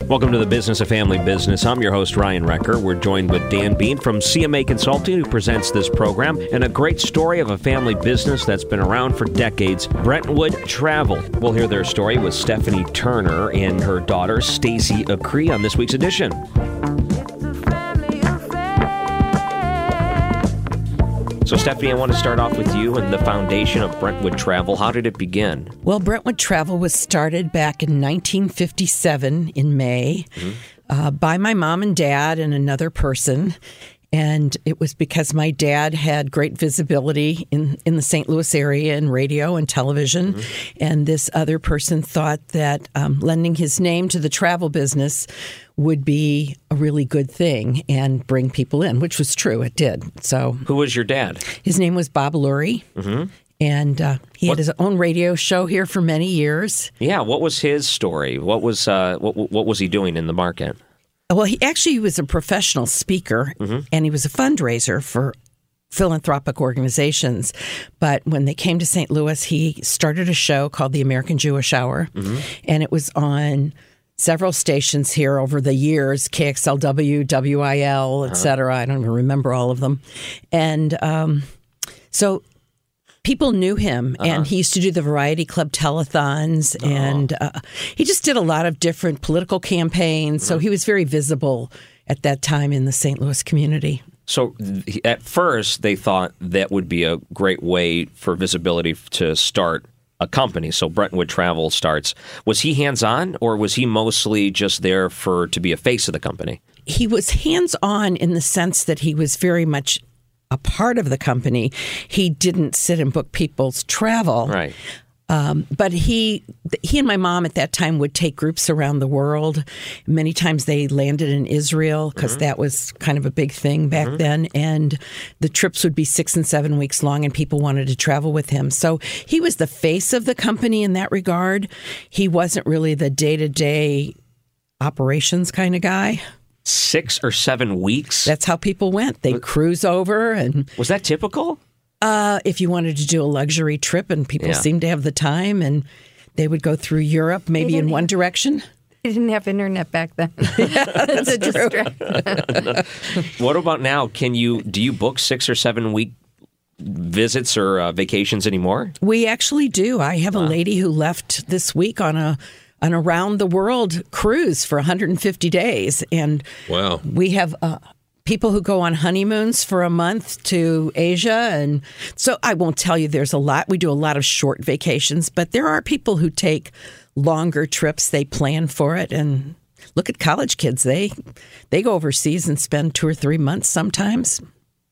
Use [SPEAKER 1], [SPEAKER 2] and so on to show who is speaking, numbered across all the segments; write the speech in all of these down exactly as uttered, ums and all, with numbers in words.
[SPEAKER 1] Welcome to the Business of Family Business. I'm your host, Ryan Recker. We're joined with Dan Bean from C M A Consulting, who presents this program, and a great story of a family business that's been around for decades, Brentwood Travel. We'll hear their story with Stephanie Turner and her daughter, Stacy Acree, on this week's edition. So, Stephanie, I want to start off with you and the foundation of Brentwood Travel. How did it begin?
[SPEAKER 2] Well, Brentwood Travel was started back in nineteen fifty-seven in May mm-hmm. uh, by my mom and dad and another person. And it was because my dad had great visibility in, in the Saint Louis area in radio and television. Mm-hmm. And this other person thought that um, lending his name to the travel business would be a really good thing and bring people in, which was true. It did. So,
[SPEAKER 1] who was your dad?
[SPEAKER 2] His name was Bob Lurie. Mm-hmm. And uh, he
[SPEAKER 1] what?
[SPEAKER 2] had his own radio show here for many years.
[SPEAKER 1] Yeah. What was his story? What was uh, what, what was he doing in the market?
[SPEAKER 2] Well, he actually was a professional speaker, mm-hmm. and he was a fundraiser for philanthropic organizations. But when they came to Saint Louis, he started a show called the American Jewish Hour, mm-hmm. and it was on several stations here over the years, K X L W, W I L, et cetera. Uh-huh. I don't even remember all of them. And um, so people knew him, uh-huh. and he used to do the Variety Club telethons, oh. and uh, he just did a lot of different political campaigns. So he was very visible at that time in the Saint Louis community.
[SPEAKER 1] So at first, they thought that would be a great way for visibility to start a company. So Brentwood Travel starts. Was he hands-on, or was he mostly just there for to be a face of the company?
[SPEAKER 2] He was hands-on in the sense that he was very much a part of the company. He didn't sit and book people's travel.
[SPEAKER 1] Right.
[SPEAKER 2] Um, but he he and my mom at that time would take groups around the world. Many times they landed in Israel because mm-hmm. that was kind of a big thing back mm-hmm. then. And the trips would be six and seven weeks long, and people wanted to travel with him. So he was the face of the company in that regard. He wasn't really the day-to-day operations kind of guy.
[SPEAKER 1] Six or seven weeks?
[SPEAKER 2] That's how people went. They'd cruise over. And
[SPEAKER 1] was that typical?
[SPEAKER 2] Uh, if you wanted to do a luxury trip, and people yeah. seemed to have the time, and they would go through Europe, maybe in one direction.
[SPEAKER 3] They didn't have internet back then.
[SPEAKER 2] Yeah, that's true.
[SPEAKER 1] What about now? Can you do you book six or seven week visits or uh, vacations anymore?
[SPEAKER 2] We actually do. I have a wow. lady who left this week on a an around the world cruise for one hundred fifty days, and
[SPEAKER 4] wow,
[SPEAKER 2] we have. Uh, People who go on honeymoons for a month to Asia. And so I won't tell you there's a lot. We do a lot of short vacations, but there are people who take longer trips. They plan for it. And look at college kids. They they go overseas and spend two or three months sometimes.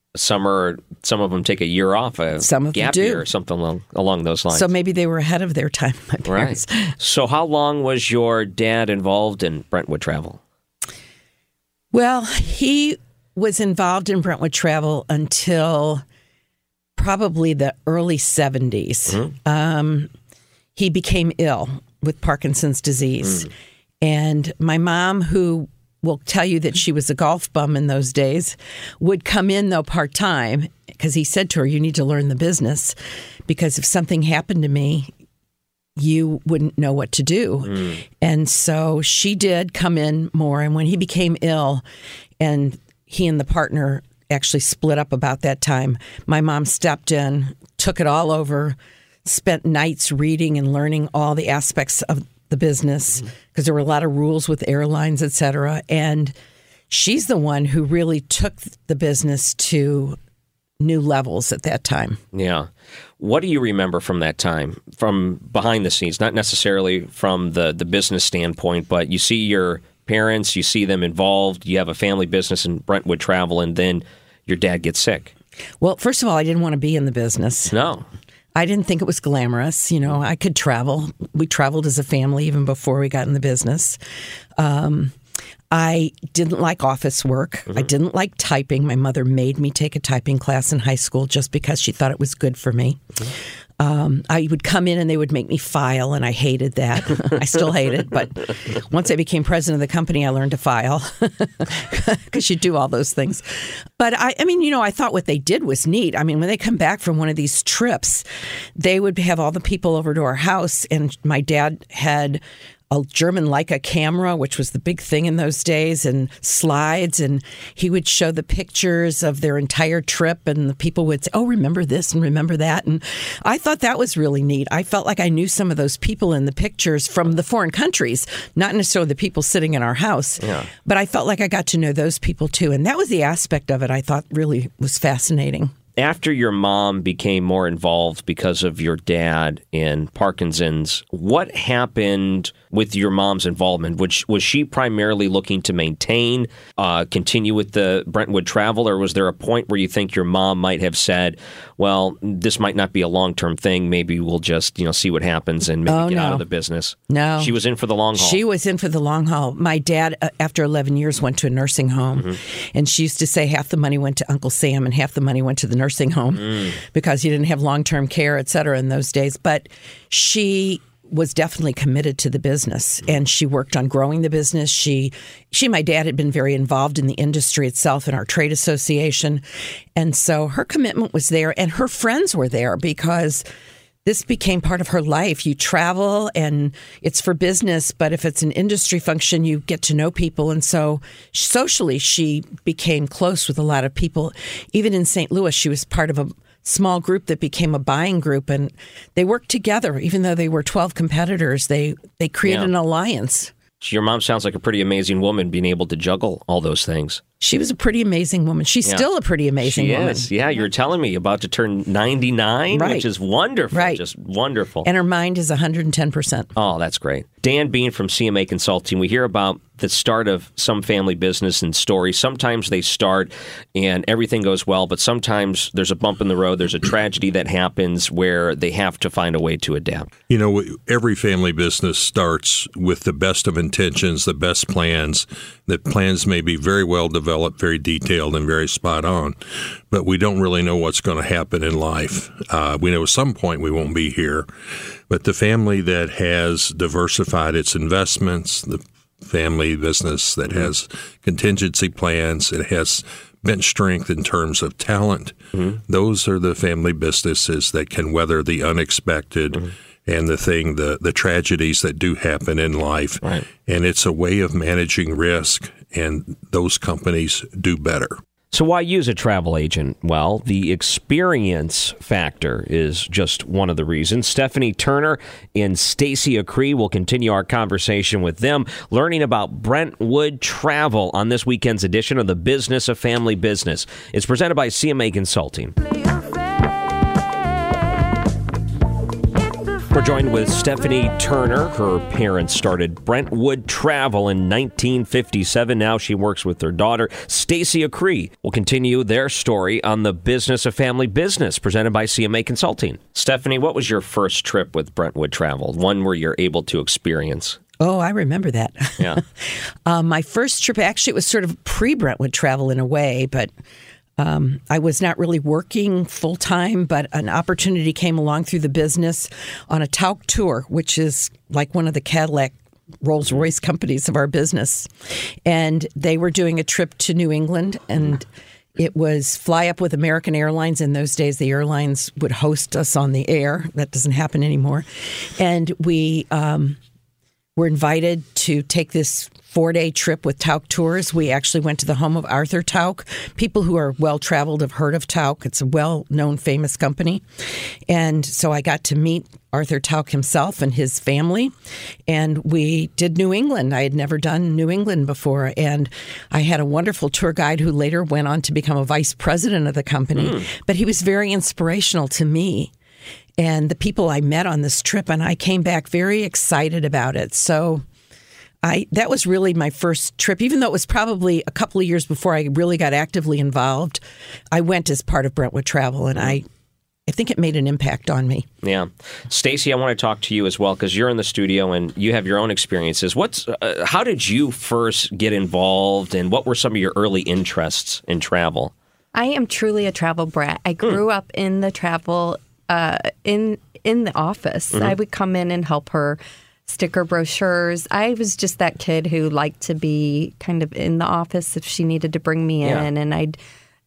[SPEAKER 1] Some, some of them take a year off, a
[SPEAKER 2] some of
[SPEAKER 1] gap
[SPEAKER 2] them do.
[SPEAKER 1] year or something along, along those lines.
[SPEAKER 2] So maybe they were ahead of their time, my parents.
[SPEAKER 1] Right. So how long was your dad involved in Brentwood Travel?
[SPEAKER 2] Well, he was involved in Brentwood Travel until probably the early seventies. Mm-hmm. Um, he became ill with Parkinson's disease. Mm. And my mom, who will tell you that she was a golf bum in those days, would come in, though, part-time, because he said to her, you need to learn the business, because if something happened to me, you wouldn't know what to do. Mm. And so she did come in more. And when he became ill, and he and the partner actually split up about that time, my mom stepped in, took it all over, spent nights reading and learning all the aspects of the business, because mm-hmm. there were a lot of rules with airlines, et cetera. And she's the one who really took the business to new levels at that time.
[SPEAKER 1] Yeah. What do you remember from that time, from behind the scenes, not necessarily from the, the business standpoint, but you see your parents, you see them involved, you have a family business in Brentwood Travel, and then your dad gets sick.
[SPEAKER 2] Well, first of all, I didn't want to be in the business.
[SPEAKER 1] No.
[SPEAKER 2] I didn't think it was glamorous. You know, I could travel. We traveled as a family even before we got in the business. Um, I didn't like office work. Mm-hmm. I didn't like typing. My mother made me take a typing class in high school just because she thought it was good for me. Mm-hmm. Um, I would come in and they would make me file, and I hated that. I still hate it, but once I became president of the company, I learned to file because you do all those things. But I, I mean, you know, I thought what they did was neat. I mean, when they come back from one of these trips, they would have all the people over to our house, and my dad had a German Leica camera, which was the big thing in those days, and slides. And he would show the pictures of their entire trip, and the people would say, oh, remember this and remember that. And I thought that was really neat. I felt like I knew some of those people in the pictures from the foreign countries, not necessarily the people sitting in our house.
[SPEAKER 1] Yeah.
[SPEAKER 2] But I felt like I got to know those people too. And that was the aspect of it I thought really was fascinating.
[SPEAKER 1] After your mom became more involved because of your dad in Parkinson's, what happened with your mom's involvement? Was, was she primarily looking to maintain, uh, continue with the Brentwood Travel, or was there a point where you think your mom might have said, well, this might not be a long-term thing, maybe we'll just, you know, see what happens and maybe
[SPEAKER 2] oh,
[SPEAKER 1] get
[SPEAKER 2] no.
[SPEAKER 1] out of the business?
[SPEAKER 2] No.
[SPEAKER 1] She was in for the long haul.
[SPEAKER 2] She was in for the long haul. My dad, uh, after eleven years, went to a nursing home, mm-hmm. and she used to say half the money went to Uncle Sam and half the money went to the nursing home mm. because you didn't have long-term care, et cetera, in those days. But she was definitely committed to the business, and she worked on growing the business. She, she, my dad had been very involved in the industry itself, in our trade association, and so her commitment was there, and her friends were there because this became part of her life. You travel, and it's for business, but if it's an industry function, you get to know people, and so socially, she became close with a lot of people. Even in Saint Louis, she was part of a small group that became a buying group, and they worked together. Even though they were twelve competitors, they they created yeah. an alliance.
[SPEAKER 1] Your mom sounds like a pretty amazing woman, being able to juggle all those things.
[SPEAKER 2] She was a pretty amazing woman. She's
[SPEAKER 1] yeah.
[SPEAKER 2] still a pretty amazing
[SPEAKER 1] she
[SPEAKER 2] woman.
[SPEAKER 1] Is. Yeah, you're telling me about to turn ninety-nine,
[SPEAKER 2] right.
[SPEAKER 1] which is wonderful.
[SPEAKER 2] Right.
[SPEAKER 1] Just wonderful.
[SPEAKER 2] And her mind is one hundred ten percent.
[SPEAKER 1] Oh, that's great. Dan Bean from C M A Consulting. We hear about the start of some family business and stories. Sometimes they start and everything goes well, but sometimes there's a bump in the road. There's a tragedy that happens where they have to find a way to adapt.
[SPEAKER 4] You know, every family business starts with the best of intentions, the best plans. The plans may be very well developed, very detailed, and very spot on, but we don't really know what's going to happen in life. Uh, we know at some point we won't be here, but the family that has diversified its investments, the family business that has contingency plans, it has bench strength in terms of talent, mm-hmm. those are the family businesses that can weather the unexpected mm-hmm. and the thing, the, the tragedies that do happen in life.
[SPEAKER 1] Right.
[SPEAKER 4] And it's a way of managing risk, and those companies do better.
[SPEAKER 1] So why use a travel agent? Well, the experience factor is just one of the reasons. Stephanie Turner and Stacy Acree will continue our conversation with them, learning about Brentwood Travel on this weekend's edition of the Business of Family Business. It's presented by C M A Consulting. We're joined with Stephanie Turner. Her parents started Brentwood Travel in nineteen fifty-seven. Now she works with their daughter, Stacy Acree. We'll continue their story on the Business of Family Business, presented by C M A Consulting. Stephanie, what was your first trip with Brentwood Travel? One where you're able to experience?
[SPEAKER 2] Oh, I remember that.
[SPEAKER 1] Yeah.
[SPEAKER 2] uh, my first trip, actually, it was sort of pre-Brentwood Travel in a way, but Um, I was not really working full-time, but an opportunity came along through the business on a Tauck tour, which is like one of the Cadillac Rolls-Royce companies of our business. And they were doing a trip to New England, and it was fly up with American Airlines. In those days, the airlines would host us on the air. That doesn't happen anymore. And we um, were invited to take this four-day trip with Tauck Tours. We actually went to the home of Arthur Tauck. People who are well-traveled have heard of Tauck. It's a well-known, famous company. And so I got to meet Arthur Tauck himself and his family. And we did New England. I had never done New England before. And I had a wonderful tour guide who later went on to become a vice president of the company. Mm. But he was very inspirational to me and the people I met on this trip. And I came back very excited about it. So I that was really my first trip, even though it was probably a couple of years before I really got actively involved. I went as part of Brentwood Travel, and I, I think it made an impact on me.
[SPEAKER 1] Yeah. Stacy, I want to talk to you as well, because you're in the studio and you have your own experiences. What's uh, how did you first get involved, and what were some of your early interests in travel?
[SPEAKER 3] I am truly a travel brat. I grew mm. up in the travel, uh, in in the office. Mm-hmm. I would come in and help her sticker brochures. I was just that kid who liked to be kind of in the office if she needed to bring me
[SPEAKER 1] yeah.
[SPEAKER 3] in, and I'd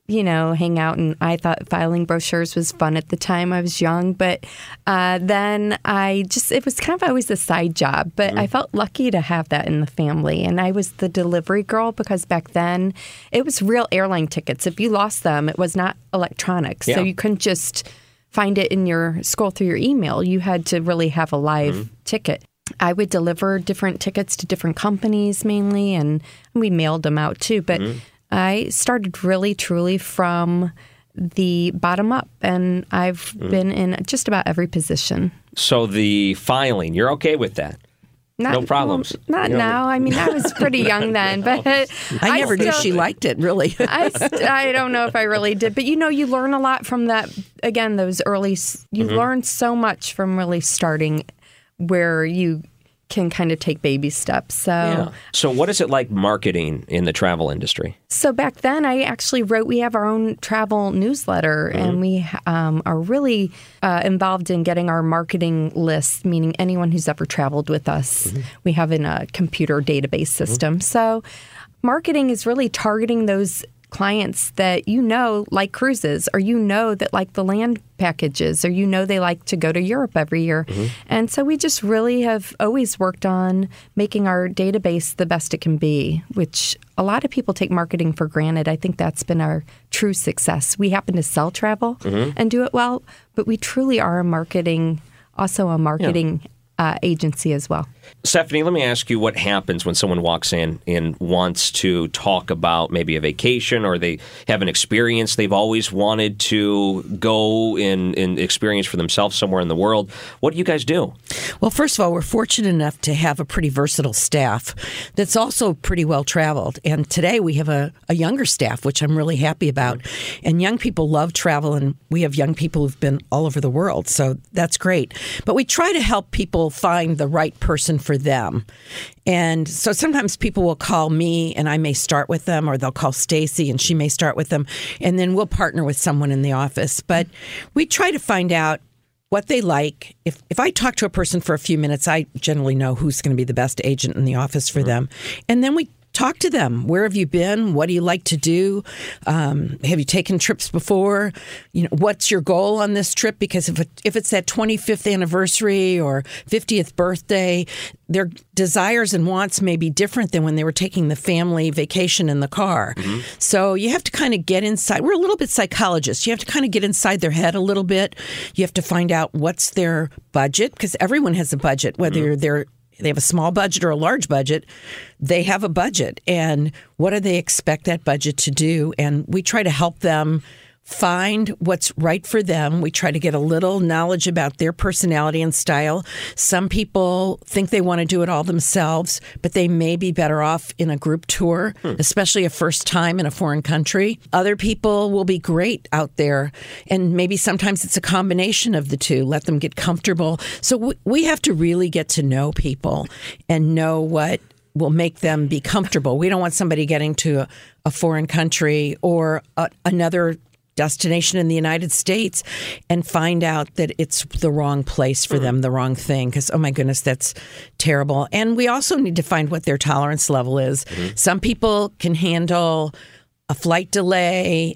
[SPEAKER 3] you know, hang out. And I thought filing brochures was fun at the time. I was young. But uh, then I just, it was kind of always a side job. But mm. I felt lucky to have that in the family. And I was the delivery girl because back then it was real airline tickets. If you lost them, it was not electronic. Yeah. So you couldn't just find it in your, scroll through your email. You had to really have a live mm. ticket. I would deliver different tickets to different companies mainly, and we mailed them out too. But mm-hmm. I started really, truly from the bottom up, and I've mm-hmm. been in just about every position.
[SPEAKER 1] So the filing, you're okay with that?
[SPEAKER 3] Not,
[SPEAKER 1] no problems.
[SPEAKER 3] Well, not you know. now. I mean, I was pretty young then, but
[SPEAKER 2] I, I never still, knew she liked it, really.
[SPEAKER 3] I, I don't know if I really did. But, you know, you learn a lot from that. Again, those early, you mm-hmm. learn so much from really starting where you can kind of take baby steps. So,
[SPEAKER 1] yeah. So what is it like marketing in the travel industry?
[SPEAKER 3] So back then, I actually wrote, we have our own travel newsletter, mm-hmm. and we um, are really uh, involved in getting our marketing list, meaning anyone who's ever traveled with us. Mm-hmm. We have in a computer database system. Mm-hmm. So marketing is really targeting those clients that you know like cruises, or you know that like the land packages, or you know they like to go to Europe every year. Mm-hmm. And so we just really have always worked on making our database the best it can be, which a lot of people take marketing for granted. I think that's been our true success. We happen to sell travel mm-hmm. and do it well, but we truly are a marketing, also a marketing yeah. Uh, agency as well.
[SPEAKER 1] Stephanie, let me ask you what happens when someone walks in and wants to talk about maybe a vacation, or they have an experience they've always wanted to go and, and experience for themselves somewhere in the world. What do you guys do?
[SPEAKER 2] Well, first of all, we're fortunate enough to have a pretty versatile staff that's also pretty well traveled. And today we have a, a younger staff, which I'm really happy about. And young people love travel, and we have young people who've been all over the world. So that's great. But we try to help people find the right person for them. And so sometimes people will call me and I may start with them, or they'll call Stacy and she may start with them, and then we'll partner with someone in the office. But we try to find out what they like. If if I talk to a person for a few minutes, I generally know who's going to be the best agent in the office for them. And then we talk to them. Where have you been? What do you like to do? Um, have you taken trips before? You know, what's your goal on this trip? Because if it, if it's that twenty-fifth anniversary or fiftieth birthday, their desires and wants may be different than when they were taking the family vacation in the car. Mm-hmm. So you have to kind of get inside. We're a little bit psychologists. You have to kind of get inside their head a little bit. You have to find out what's their budget, because everyone has a budget, whether mm-hmm. they're they have a small budget or a large budget, they have a budget. And what do they expect that budget to do? And we try to help them find what's right for them. We try to get a little knowledge about their personality and style. Some people think they want to do it all themselves, but they may be better off in a group tour, hmm. especially a first time in a foreign country. Other people will be great out there, and maybe sometimes it's a combination of the two. Let them get comfortable. So w- we have to really get to know people and know what will make them be comfortable. We don't want somebody getting to a, a foreign country or a, another destination in the United States and find out that it's the wrong place for them, the wrong thing, because, oh my goodness, that's terrible. And we also need to find what their tolerance level is. Mm-hmm. Some people can handle a flight delay,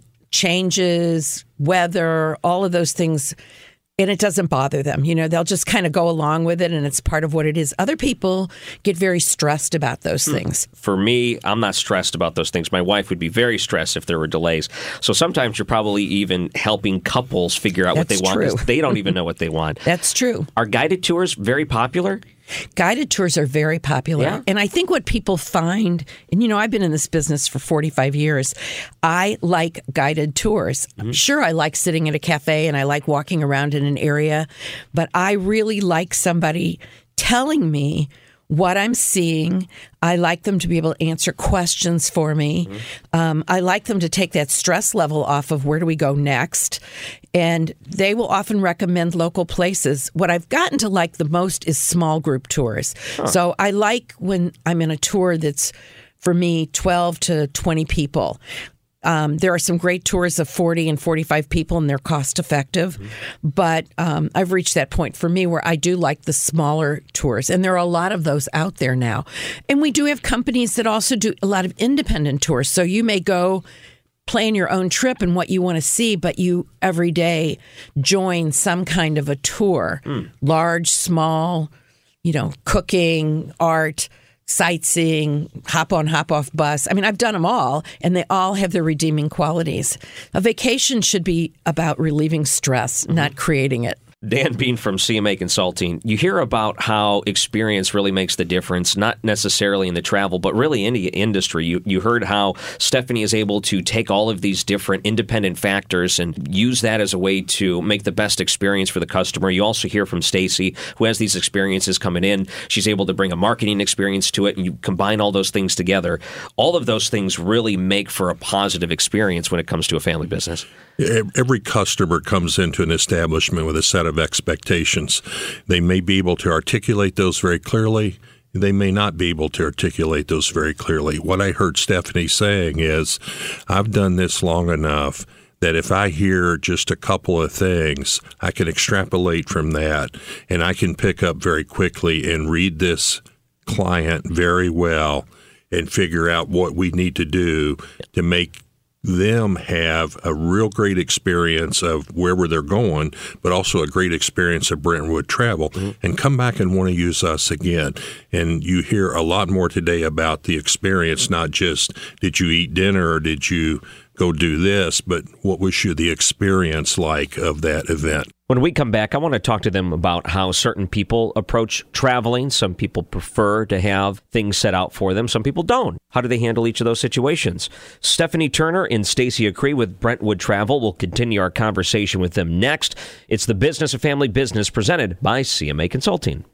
[SPEAKER 2] changes, weather, all of those things, and it doesn't bother them. You know, they'll just kind of go along with it, and it's part of what it is. Other people get very stressed about those things.
[SPEAKER 1] For me, I'm not stressed about those things. My wife would be very stressed if there were delays. So sometimes you're probably even helping couples figure out
[SPEAKER 2] That's
[SPEAKER 1] what they want,
[SPEAKER 2] true.
[SPEAKER 1] because they don't even know what they want.
[SPEAKER 2] That's true.
[SPEAKER 1] Are guided tours very popular?
[SPEAKER 2] Guided tours are very popular.
[SPEAKER 1] Yeah.
[SPEAKER 2] And I think what people find, and you know, I've been in this business for forty-five years. I like guided tours. Mm-hmm. Sure, I like sitting at a cafe and I like walking around in an area, but I really like somebody telling me what I'm seeing. I like them to be able to answer questions for me. Mm-hmm. Um, I like them to take that stress level off of where do we go next. And they will often recommend local places. What I've gotten to like the most is small group tours. Huh. So I like when I'm in a tour that's, for me, twelve to twenty people. Um, there are some great tours of forty and forty-five people, and they're cost effective. Mm-hmm. But um, I've reached that point for me where I do like the smaller tours. And there are a lot of those out there now. And we do have companies that also do a lot of independent tours. So you may go plan your own trip and what you want to see, but you every day join some kind of a tour, mm. large, small, you know, cooking, art, sightseeing, hop on, hop off bus. I mean, I've done them all, and they all have their redeeming qualities. A vacation should be about relieving stress, mm-hmm. not creating it.
[SPEAKER 1] Dan Bean from C M A Consulting. You hear about how experience really makes the difference, not necessarily in the travel, but really in the industry. You you heard how Stephanie is able to take all of these different independent factors and use that as a way to make the best experience for the customer. You also hear from Stacy, who has these experiences coming in. She's able to bring a marketing experience to it, and you combine all those things together. All of those things really make for a positive experience when it comes to a family business.
[SPEAKER 4] Every customer comes into an establishment with a set of expectations. They may be able to articulate those very clearly. They may not be able to articulate those very clearly. What I heard Stephanie saying is, I've done this long enough that if I hear just a couple of things, I can extrapolate from that, and I can pick up very quickly and read this client very well and figure out what we need to do to make them have a real great experience of wherever they're going, but also a great experience of Brentwood travel, mm-hmm. and come back and want to use us again. And you hear a lot more today about the experience, not just did you eat dinner or did you go do this, but what was you the experience like of that event?
[SPEAKER 1] When we come back, I want to talk to them about how certain people approach traveling. Some people prefer to have things set out for them. Some people don't. How do they handle each of those situations? Stephanie Turner and Stacy Acree with Brentwood Travel will continue our conversation with them next. It's the Business of Family Business presented by C M A Consulting.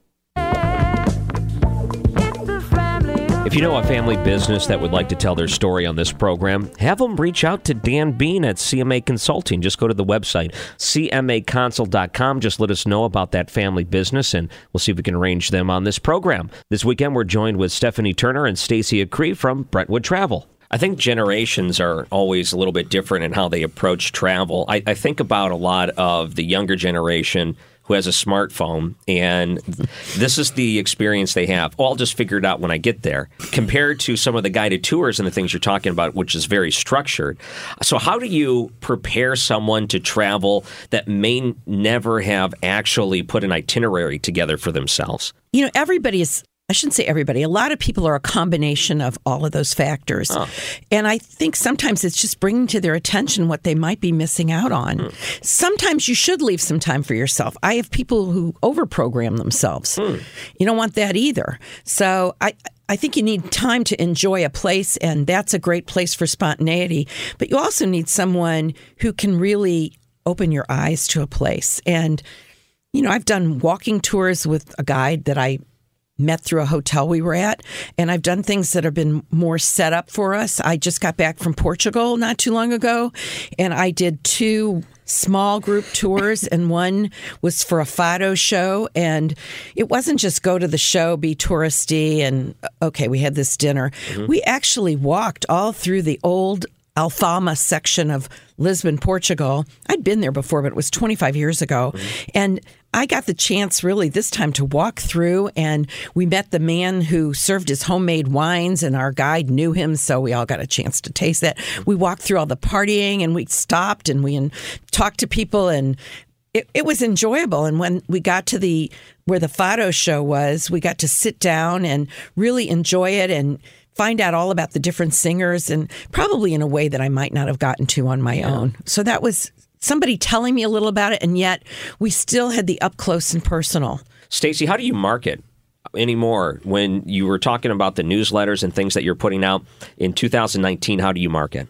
[SPEAKER 1] If you know a family business that would like to tell their story on this program, have them reach out to Dan Bean at C M A Consulting. Just go to the website, c m a consult dot com. Just let us know about that family business, and we'll see if we can arrange them on this program. This weekend, we're joined with Stephanie Turner and Stacy Acree from Brentwood Travel. I think generations are always a little bit different in how they approach travel. I, I think about a lot of the younger generation who has a smartphone, and this is the experience they have. Oh, I'll just figure it out when I get there, compared to some of the guided tours and the things you're talking about, which is very structured. So how do you prepare someone to travel that may never have actually put an itinerary together for themselves?
[SPEAKER 2] You know, everybody is I shouldn't say everybody. A lot of people are a combination of all of those factors. Oh. And I think sometimes it's just bringing to their attention what they might be missing out on. Mm. Sometimes you should leave some time for yourself. I have people who overprogram themselves. Mm. You don't want that either. So I I think you need time to enjoy a place, and that's a great place for spontaneity. But you also need someone who can really open your eyes to a place. And, you know, I've done walking tours with a guide that I met through a hotel we were at, and I've done things that have been more set up for us. I just got back from Portugal not too long ago, and I did two small group tours, and one was for a fado show, and it wasn't just go to the show, be touristy, and okay, we had this dinner. Mm-hmm. We actually walked all through the old Alfama section of Lisbon, Portugal. I'd been there before, but it was twenty-five years ago. Mm-hmm. And I got the chance really this time to walk through, and we met the man who served his homemade wines, and our guide knew him, so we all got a chance to taste that. We walked through all the partying, and we stopped and we and talked to people, and it, it was enjoyable. And when we got to the where the fado show was, we got to sit down and really enjoy it and find out all about the different singers, and probably in a way that I might not have gotten to on my yeah. own. So that was somebody telling me a little about it, and yet we still had the up close and personal.
[SPEAKER 1] Stacy, how do you market anymore? When you were talking about the newsletters and things that you're putting out in two thousand nineteen, how do you market?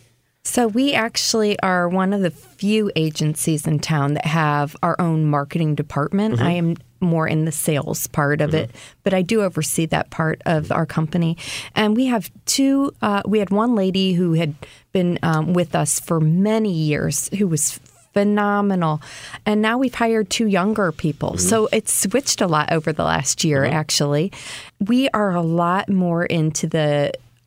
[SPEAKER 3] So we actually are one of the few agencies in town that have our own marketing department. Mm-hmm. I am more in the sales part of mm-hmm. it, but I do oversee that part of our company. And we have two, uh, we had one lady who had been um, with us for many years who was phenomenal. And now we've hired two younger people. Mm-hmm. So it's switched a lot over the last year, mm-hmm. actually. We are a lot more into the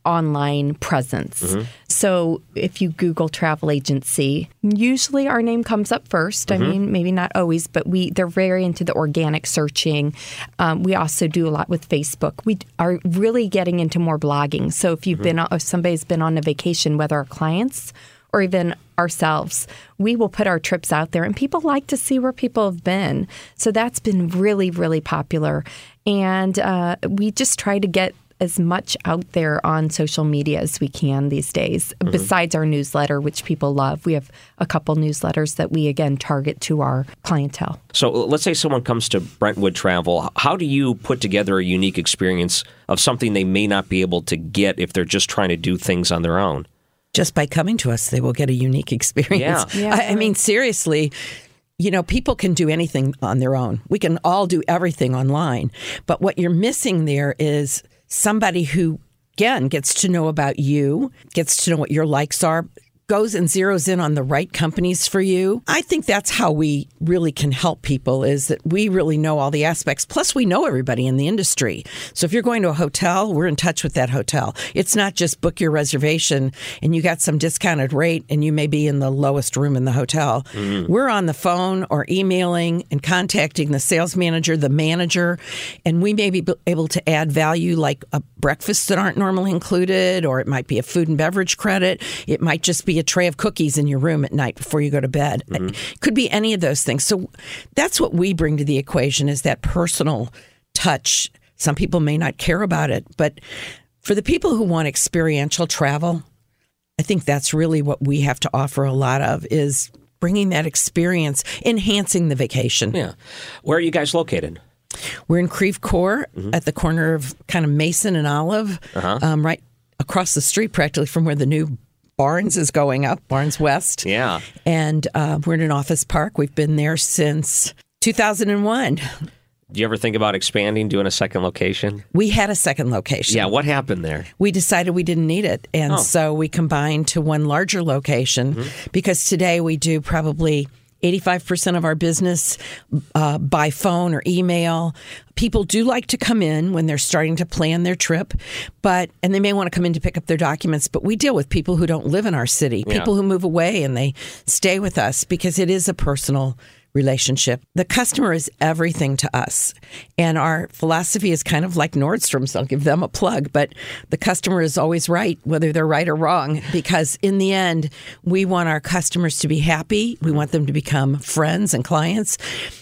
[SPEAKER 3] online presence. Mm-hmm. So if you Google travel agency, usually our name comes up first. Mm-hmm. I mean, maybe not always, but we they're very into the organic searching. Um, we also do a lot with Facebook. We are really getting into more blogging. So if you've mm-hmm. been, if somebody's been on a vacation, whether our clients or even ourselves, we will put our trips out there, and people like to see where people have been. So that's been really, really popular. And uh, we just try to get as much out there on social media as we can these days, mm-hmm. besides our newsletter, which people love. We have a couple newsletters that we, again, target to our clientele.
[SPEAKER 1] So let's say someone comes to Brentwood Travel. How do you put together a unique experience of something they may not be able to get if they're just trying to do things on their own?
[SPEAKER 2] Just by coming to us, they will get a unique experience.
[SPEAKER 1] Yeah.
[SPEAKER 2] yeah. I, I mean, seriously, you know, people can do anything on their own. We can all do everything online. But what you're missing there is somebody who, again, gets to know about you, gets to know what your likes are, goes and zeroes in on the right companies for you. I think that's how we really can help people, is that we really know all the aspects. Plus, we know everybody in the industry. So if you're going to a hotel, we're in touch with that hotel. It's not just book your reservation and you got some discounted rate and you may be in the lowest room in the hotel. Mm-hmm. We're on the phone or emailing and contacting the sales manager, the manager, and we may be able to add value like a breakfast that aren't normally included, or it might be a food and beverage credit. It might just be a tray of cookies in your room at night before you go to bed. Mm-hmm. It could be any of those things. So that's what we bring to the equation, is that personal touch. Some people may not care about it, but for the people who want experiential travel, I think that's really what we have to offer a lot of, is bringing that experience, enhancing the vacation.
[SPEAKER 1] Yeah. Where are you guys located?
[SPEAKER 2] We're in Creve Coeur, mm-hmm. at the corner of kind of Mason and Olive, uh-huh. um, right across the street practically from where the new Barnes is going up, Barnes West.
[SPEAKER 1] Yeah.
[SPEAKER 2] And uh, we're in an office park. We've been there since two thousand one.
[SPEAKER 1] Do you ever think about expanding, doing a second location?
[SPEAKER 2] We had a second location.
[SPEAKER 1] Yeah, what happened there?
[SPEAKER 2] We decided we didn't need it. And oh. so we combined to one larger location, mm-hmm. because today we do probably eighty-five percent of our business uh, by phone or email. People do like to come in when they're starting to plan their trip, but and they may want to come in to pick up their documents, but we deal with people who don't live in our city, yeah. people who move away and they stay with us because it is a personal relationship. The customer is everything to us. And our philosophy is kind of like Nordstrom's. I'll give them a plug, but the customer is always right, whether they're right or wrong, because in the end, we want our customers to be happy. We want them to become friends and clients.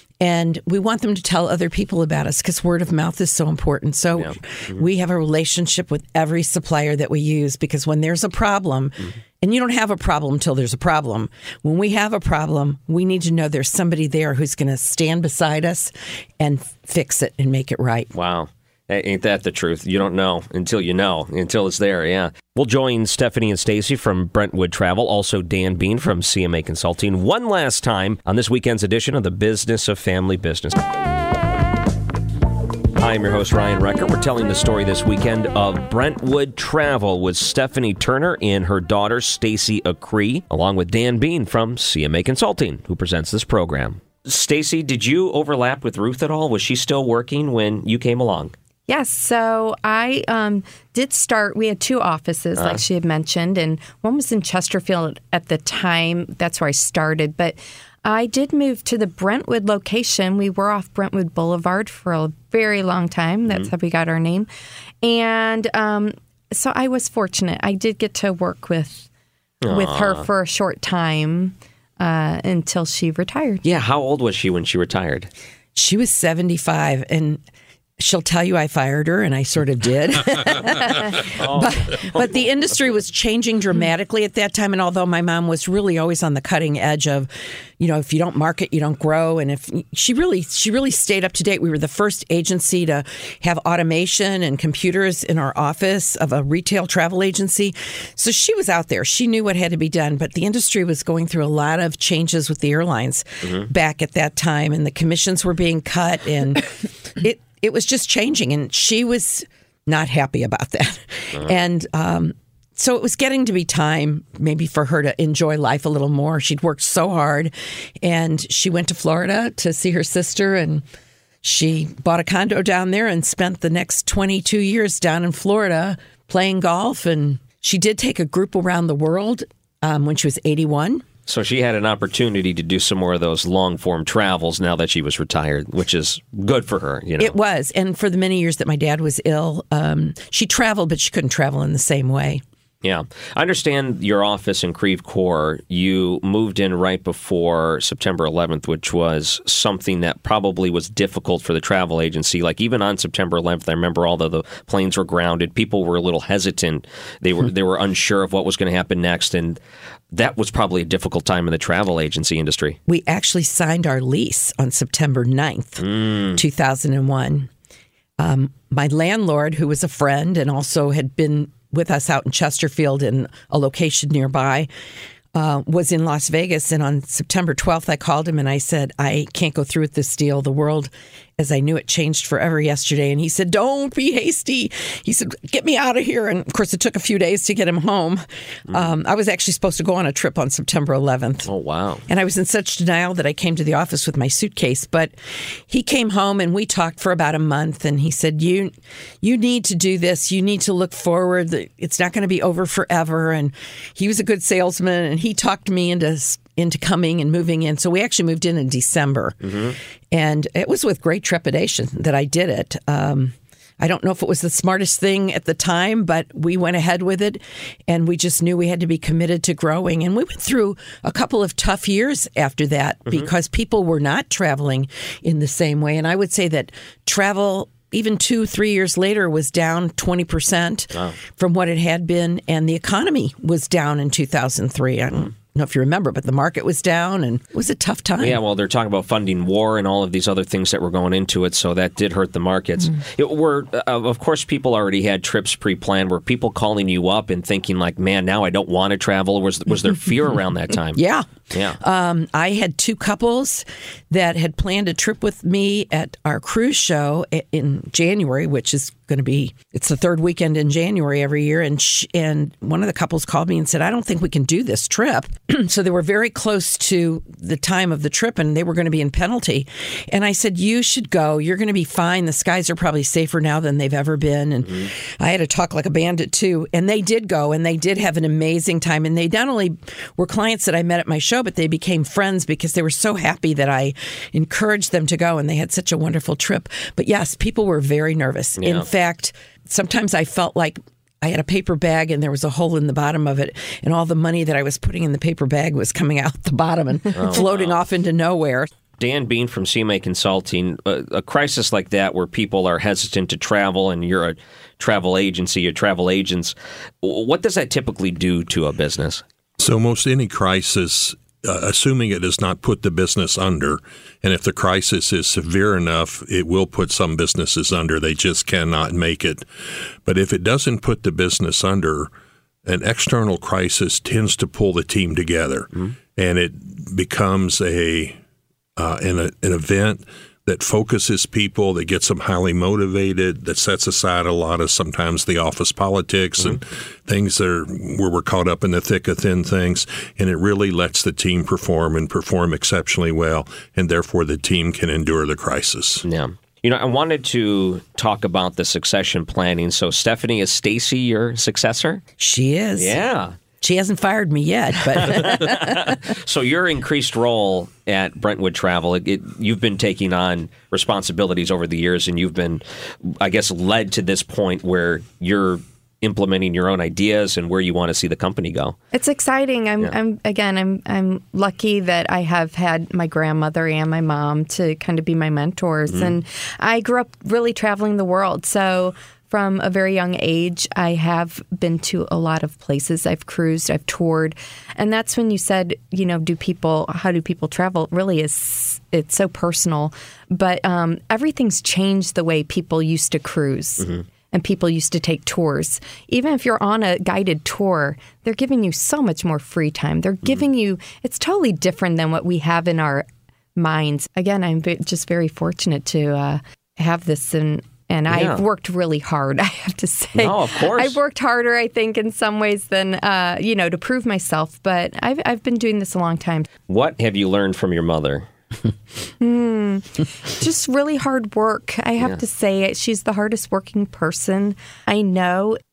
[SPEAKER 2] And we want them to tell other people about us, because word of mouth is so important. So yeah. mm-hmm. we have a relationship with every supplier that we use, because when there's a problem, mm-hmm. and you don't have a problem until there's a problem. When we have a problem, we need to know there's somebody there who's going to stand beside us and fix it and make it right.
[SPEAKER 1] Wow. Ain't that the truth? You don't know until you know, until it's there, yeah. We'll join Stephanie and Stacy from Brentwood Travel, also Dan Bean from C M A Consulting, one last time on this weekend's edition of the Business of Family Business. Hi, I'm your host, Ryan Recker. We're telling the story this weekend of Brentwood Travel with Stephanie Turner and her daughter, Stacy Acree, along with Dan Bean from C M A Consulting, who presents this program. Stacy, did you overlap with Ruth at all? Was she still working when you came along?
[SPEAKER 3] Yes. So I um, did start, we had two offices, uh. like she had mentioned, and one was in Chesterfield at the time. That's where I started. But I did move to the Brentwood location. We were off Brentwood Boulevard for a very long time. That's mm-hmm. how we got our name. And um, so I was fortunate. I did get to work with, with her for a short time uh, until she retired.
[SPEAKER 1] Yeah. How old was she when she retired?
[SPEAKER 2] She was seventy-five, and she'll tell you I fired her, and I sort of did.
[SPEAKER 1] oh.
[SPEAKER 2] but, but the industry was changing dramatically at that time, and although my mom was really always on the cutting edge of, you know, if you don't market, you don't grow, and if she really, she really stayed up to date. We were the first agency to have automation and computers in our office of a retail travel agency. So she was out there. She knew what had to be done, but the industry was going through a lot of changes with the airlines mm-hmm. back at that time, and the commissions were being cut, and it. It was just changing, and she was not happy about that. Uh-huh. And um, so it was getting to be time maybe for her to enjoy life a little more. She'd worked so hard, and she went to Florida to see her sister, and she bought a condo down there and spent the next twenty-two years down in Florida playing golf. And she did take a group around the world um, when she was eighty-one.
[SPEAKER 1] So she had an opportunity to do some more of those long-form travels now that she was retired, which is good for her. You know?
[SPEAKER 2] It was. And for the many years that my dad was ill, um, she traveled, but she couldn't travel in the same way.
[SPEAKER 1] Yeah. I understand your office in Creve Coeur, you moved in right before September eleventh, which was something that probably was difficult for the travel agency. Like even on September eleventh, I remember although the planes were grounded, people were a little hesitant. They were they were unsure of what was going to happen next. And that was probably a difficult time in the travel agency industry.
[SPEAKER 2] We actually signed our lease on September ninth, mm. two thousand one. Um, my landlord, who was a friend and also had been with us out in Chesterfield in a location nearby, uh, was in Las Vegas. And on September twelfth, I called him and I said, I can't go through with this deal. The world, as I knew it, changed forever yesterday. And he said, don't be hasty. He said, get me out of here. And of course, it took a few days to get him home. Mm. Um, I was actually supposed to go on a trip on September eleventh.
[SPEAKER 1] Oh, wow.
[SPEAKER 2] And I was in such denial that I came to the office with my suitcase. But he came home and we talked for about a month. And he said, you, you need to do this. You need to look forward. It's not going to be over forever. And he was a good salesman. And he talked me into into coming and moving in. So we actually moved in in December. Mm-hmm. And it was with great trepidation that I did it. Um, I don't know if it was the smartest thing at the time, but we went ahead with it. And we just knew we had to be committed to growing. And we went through a couple of tough years after that mm-hmm. because people were not traveling in the same way. And I would say that travel, even two, three years later, was down twenty percent wow. from what it had been. And the economy was down in two thousand three. I don't know if you remember, but the market was down and it was a tough time.
[SPEAKER 1] Yeah, well, they're talking about funding war and all of these other things that were going into it, so that did hurt the markets. Mm. It were, uh, of course, people already had trips pre-planned. Were people calling you up and thinking like, man, now I don't want to travel? Was, was there fear around that time?
[SPEAKER 2] Yeah.
[SPEAKER 1] Yeah.
[SPEAKER 2] Um, I had two couples that had planned a trip with me at our cruise show in January, which is going to be, it's the third weekend in January every year. And sh- and one of the couples called me and said, I don't think we can do this trip. So they were very close to the time of the trip and they were going to be in penalty. And I said, you should go. You're going to be fine. The skies are probably safer now than they've ever been. And mm-hmm. I had to talk like a bandit too. And they did go and they did have an amazing time. And they not only were clients that I met at my show, but they became friends because they were so happy that I encouraged them to go and they had such a wonderful trip. But yes, people were very nervous. Yeah. In fact, sometimes I felt like I had a paper bag and there was a hole in the bottom of it and all the money that I was putting in the paper bag was coming out the bottom and oh, floating wow. off into nowhere.
[SPEAKER 1] Dan Bean from C M A Consulting, a, a crisis like that where people are hesitant to travel and you're a travel agency, you're travel agents, what does that typically do to a business?
[SPEAKER 4] So most any crisis, uh, assuming it does not put the business under, and if the crisis is severe enough, it will put some businesses under. They just cannot make it. But if it doesn't put the business under, an external crisis tends to pull the team together, mm-hmm. and it becomes a uh, an, an event that focuses people, that gets them highly motivated, that sets aside a lot of sometimes the office politics mm-hmm. and things that are where we're caught up in the thick of thin things, and it really lets the team perform and perform exceptionally well, and therefore the team can endure the crisis.
[SPEAKER 1] Yeah. You know, I wanted to talk about the succession planning. So, Stephanie, is Stacy your successor?
[SPEAKER 2] She is.
[SPEAKER 1] Yeah.
[SPEAKER 2] She hasn't fired me yet, but
[SPEAKER 1] so your increased role at Brentwood Travel, it, it, you've been taking on responsibilities over the years, and you've been, I guess, led to this point where you're implementing your own ideas and where you want to see the company go.
[SPEAKER 3] It's exciting. I'm, yeah. I'm again, I'm, I'm lucky that I have had my grandmother and my mom to kind of be my mentors, mm. and I grew up really traveling the world, so. From a very young age, I have been to a lot of places. I've cruised, I've toured. And that's when you said, you know, do people, how do people travel? It really is, it's so personal. But um, everything's changed the way people used to cruise. Mm-hmm. And people used to take tours. Even if you're on a guided tour, they're giving you so much more free time. They're giving mm-hmm. you, it's totally different than what we have in our minds. Again, I'm just very fortunate to uh, have this in. And yeah. I've worked really hard, I have to say.
[SPEAKER 1] No, of course.
[SPEAKER 3] I've worked harder, I think, in some ways than, uh, you know, to prove myself. But I've I've been doing this a long time.
[SPEAKER 1] What have you learned from your mother?
[SPEAKER 3] mm, just really hard work, I have yeah. to say. She's the hardest working person I know.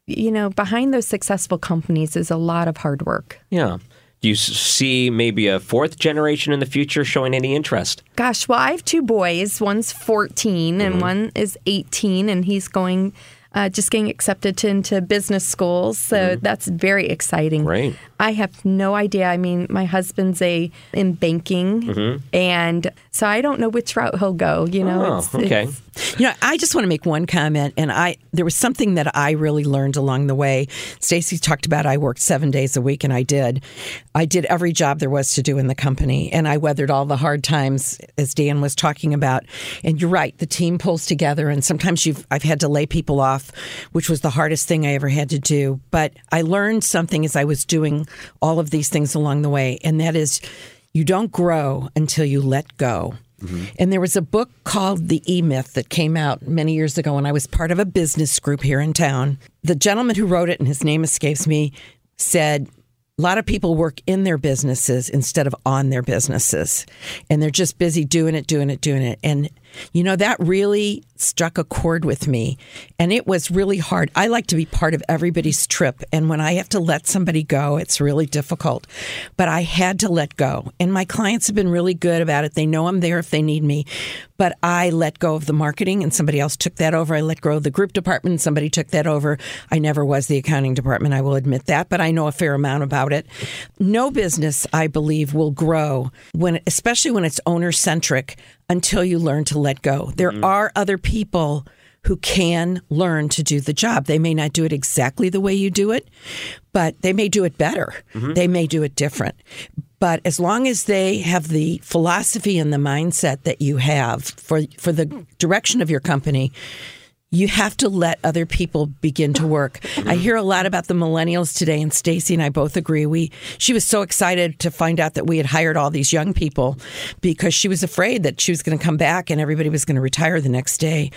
[SPEAKER 3] you know, behind those successful companies is a lot of hard work.
[SPEAKER 1] Yeah. Do you s- see maybe a fourth generation in the future showing any interest?
[SPEAKER 3] Gosh, well, I have two boys. One's fourteen and
[SPEAKER 1] Mm-hmm. one
[SPEAKER 3] one is eighteen, and he's going, uh, just getting accepted to, into business schools. So mm-hmm. that's very exciting.
[SPEAKER 1] Right.
[SPEAKER 3] I have no idea. I mean, my husband's a in banking, mm-hmm. and so I don't know which route he'll go. You know,
[SPEAKER 1] oh,
[SPEAKER 3] it's,
[SPEAKER 1] okay.
[SPEAKER 3] It's,
[SPEAKER 2] You know, I just want to make one comment, and I there was something that I really learned along the way. Stacy talked about I worked seven days a week, and I did. I did every job there was to do in the company, and I weathered all the hard times, as Dan was talking about. And you're right, the team pulls together, and sometimes you've I've had to lay people off, which was the hardest thing I ever had to do. But I learned something as I was doing all of these things along the way, and that is you don't grow until you let go. Mm-hmm. And there was a book called The E-Myth that came out many years ago when I was part of a business group here in town. The gentleman who wrote it, and his name escapes me, said a lot of people work in their businesses instead of on their businesses. And they're just busy doing it, doing it, doing it. And, you know, that really struck a chord with me. And it was really hard. I like to be part of everybody's trip. And when I have to let somebody go, it's really difficult. But I had to let go. And my clients have been really good about it. They know I'm there if they need me. But I let go of the marketing and somebody else took that over. I let go of the group department and somebody took that over. I never was the accounting department, I will admit that, but I know a fair amount about it. No business, I believe, will grow, when, especially when it's owner-centric, until you learn to let go. There mm-hmm. are other people who can learn to do the job. They may not do it exactly the way you do it, but they may do it better. Mm-hmm. They may do it different. But as long as they have the philosophy and the mindset that you have for for the direction of your company, you have to let other people begin to work. Mm-hmm. I hear a lot about the millennials today, and Stacy and I both agree. We she was so excited to find out that we had hired all these young people because she was afraid that she was going to come back and everybody was going to retire the next day.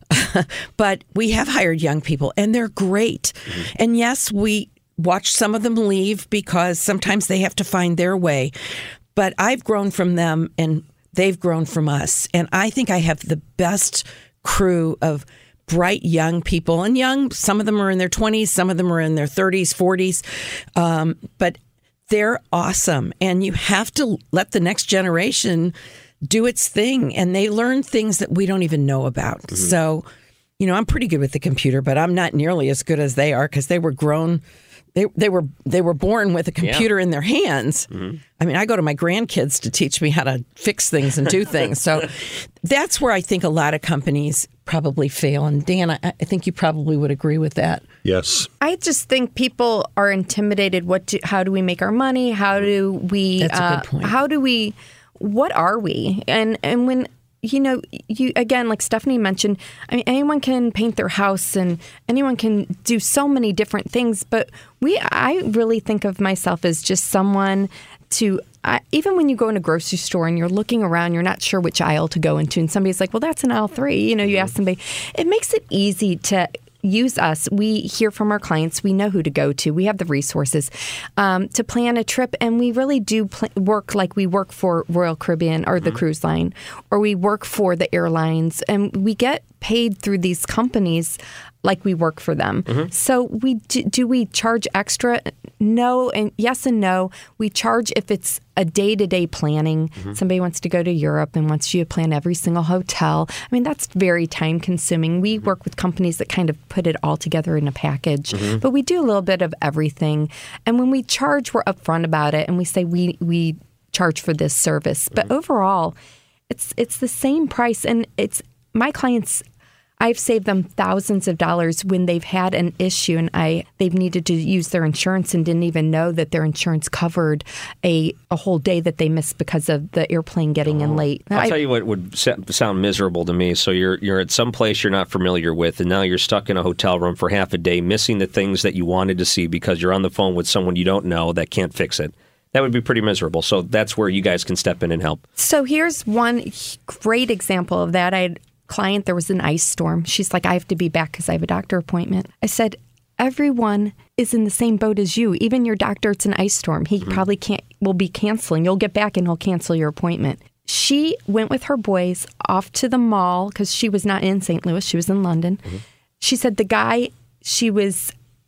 [SPEAKER 2] But we have hired young people, and they're great. Mm-hmm. And yes, we watch some of them leave because sometimes they have to find their way. But I've grown from them, and they've grown from us. And I think I have the best crew of bright young people. And young, some of them are in their twenties, some of them are in their thirties, forties. Um, but they're awesome. And you have to let the next generation do its thing. And they learn things that we don't even know about. Mm-hmm. So, you know, I'm pretty good with the computer, but I'm not nearly as good as they are because they were grown. They they were they were born with a computer yeah. in their hands. Mm-hmm. I mean, I go to my grandkids to teach me how to fix things and do things. So that's where I think a lot of companies probably fail. And Dan, I, I think you probably would agree with that.
[SPEAKER 4] Yes.
[SPEAKER 3] I just think people are intimidated. What? Do, how do we make our money? How do we?
[SPEAKER 2] That's a
[SPEAKER 3] uh,
[SPEAKER 2] good point.
[SPEAKER 3] How do we? What are we? And and when. You know, you again, like Stephanie mentioned, I mean, anyone can paint their house and anyone can do so many different things. But we, I really think of myself as just someone to, I, even when you go in a grocery store and you're looking around, you're not sure which aisle to go into. And somebody's like, well, that's an aisle three. You know, you ask somebody, it makes it easy to use us. We hear from our clients. We know who to go to. We have the resources um, to plan a trip. And we really do pl- work like we work for Royal Caribbean or the mm-hmm. cruise line, or we work for the airlines. And we get paid through these companies like we work for them. Mm-hmm. So we do, do we charge extra? No, and yes and no. We charge if it's a day-to-day planning. Mm-hmm. Somebody wants to go to Europe and wants you to plan every single hotel. I mean, that's very time-consuming. We mm-hmm. work with companies that kind of put it all together in a package. Mm-hmm. But we do a little bit of everything. And when we charge, we're upfront about it, and we say we we charge for this service. Mm-hmm. But overall, it's it's the same price, and it's my clients. I've saved them thousands of dollars when they've had an issue and I they've needed to use their insurance and didn't even know that their insurance covered a, a whole day that they missed because of the airplane getting oh. in late.
[SPEAKER 1] I'll
[SPEAKER 3] I,
[SPEAKER 1] tell you what would sound miserable to me. So you're you're at some place you're not familiar with, and now you're stuck in a hotel room for half a day, missing the things that you wanted to see because you're on the phone with someone you don't know that can't fix it. That would be pretty miserable. So that's where you guys can step in and help.
[SPEAKER 3] So here's one great example of that. I client, there was an ice storm. She's like, I have to be back because I have a doctor appointment. I said, everyone is in the same boat as you. Even your doctor, it's an ice storm. He mm-hmm. probably can't, will be canceling. You'll get back and he'll cancel your appointment. She went with her boys off to the mall because she was not in Saint Louis. She was in London. Mm-hmm. She said the guy she was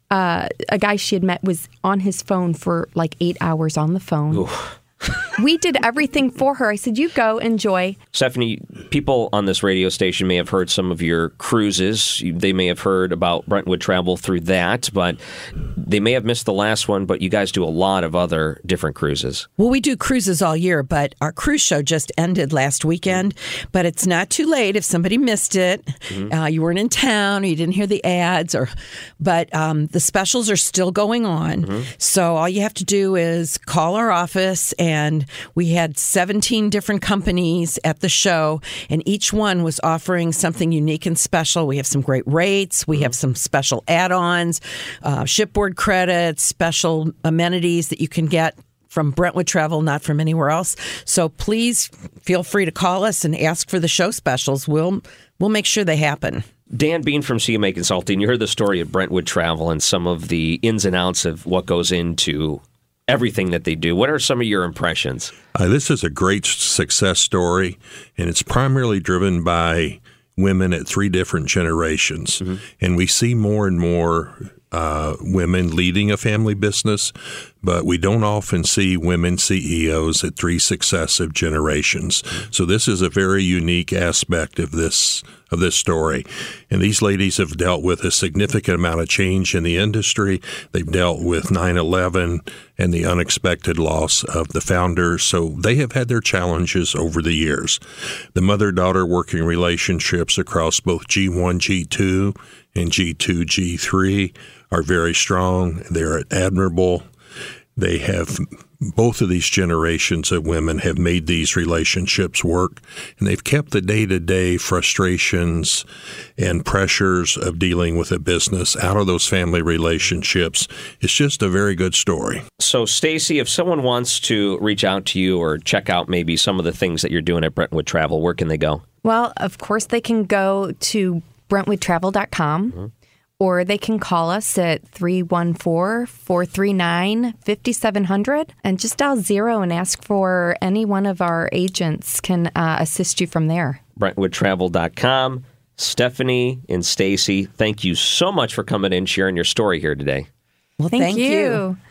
[SPEAKER 3] uh, a guy she had met was on his phone for like eight hours on the phone.
[SPEAKER 1] Oof.
[SPEAKER 3] We did everything for her. I said, you go, enjoy.
[SPEAKER 1] Stephanie, people on this radio station may have heard some of your cruises. They may have heard about Brentwood Travel through that, but they may have missed the last one, but you guys do a lot of other different cruises.
[SPEAKER 2] Well, we do cruises all year, but our cruise show just ended last weekend. But it's not too late if somebody missed it. Mm-hmm. Uh, you weren't in town, or you didn't hear the ads, or but um, the specials are still going on. Mm-hmm. So all you have to do is call our office, and we had seventeen different companies at the show, and each one was offering something unique and special. We have some great rates. We mm-hmm. have some special add-ons, uh, shipboard credits, special amenities that you can get from Brentwood Travel, not from anywhere else. So please feel free to call us and ask for the show specials. We'll we'll make sure they happen.
[SPEAKER 1] Dan Bean from C M A Consulting, you heard the story of Brentwood Travel and some of the ins and outs of what goes into everything that they do. What are some of your impressions?
[SPEAKER 4] Uh, this is a great success story, and it's primarily driven by women at three different generations. Mm-hmm. And we see more and more uh, women leading a family business, but we don't often see women C E Os at three successive generations. Mm-hmm. So this is a very unique aspect of this of this story. And these ladies have dealt with a significant amount of change in the industry. They've dealt with nine eleven and the unexpected loss of the founders. So they have had their challenges over the years. The mother-daughter working relationships across both G one, G two, and G two, G three are very strong. They're admirable. They have, both of these generations of women have made these relationships work, and they've kept the day-to-day frustrations and pressures of dealing with a business out of those family relationships. It's just a very good story.
[SPEAKER 1] So, Stacy, if someone wants to reach out to you or check out maybe some of the things that you're doing at Brentwood Travel, where can they go?
[SPEAKER 3] Well, of course, they can go to brentwood travel dot com. Mm-hmm. Or they can call us at three one four, four three nine, five seven zero zero and just dial zero and ask for any one of our agents can uh, assist you from there.
[SPEAKER 1] brentwood travel dot com. Stephanie and Stacy, thank you so much for coming in, sharing your story here today.
[SPEAKER 2] Well,
[SPEAKER 3] thank,
[SPEAKER 2] thank
[SPEAKER 3] you.
[SPEAKER 2] you.